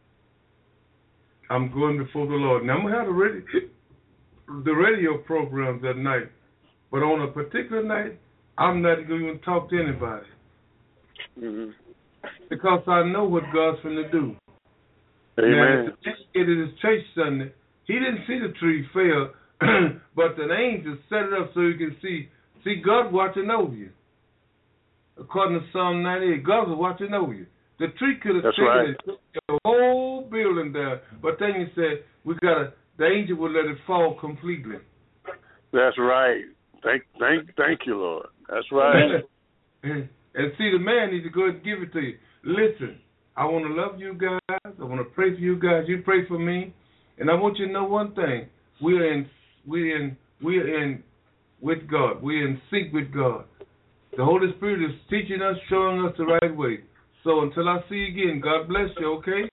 I'm going before the Lord. Now, I'm going to have the radio, the radio programs at night. But on a particular night, I'm not going to even talk to anybody. Mm-hmm. Because I know what God's going to do. Amen. Now, at his church Sunday, he didn't see the tree fail, but the angels set it up so you can see. See, God watching over you. According to Psalm ninety-eight, God's watching over you. The tree could have That's taken right. it, took the whole building down, but then he said, "We gotta." The angel would let it fall completely. That's right. Thank, thank, thank you, Lord. That's right. And see, the man needs to go ahead and give it to you. Listen, I want to love you guys. I want to pray for you guys. You pray for me, and I want you to know one thing: we're in, we're in, we're in with God. We're in sync with God. The Holy Spirit is teaching us, showing us the right way. So until I see you again, God bless you, okay?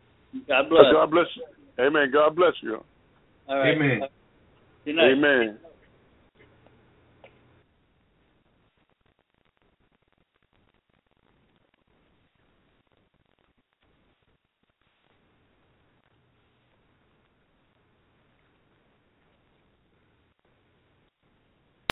God bless. God bless you. Amen. God bless you. All right. Amen. Good night. Amen.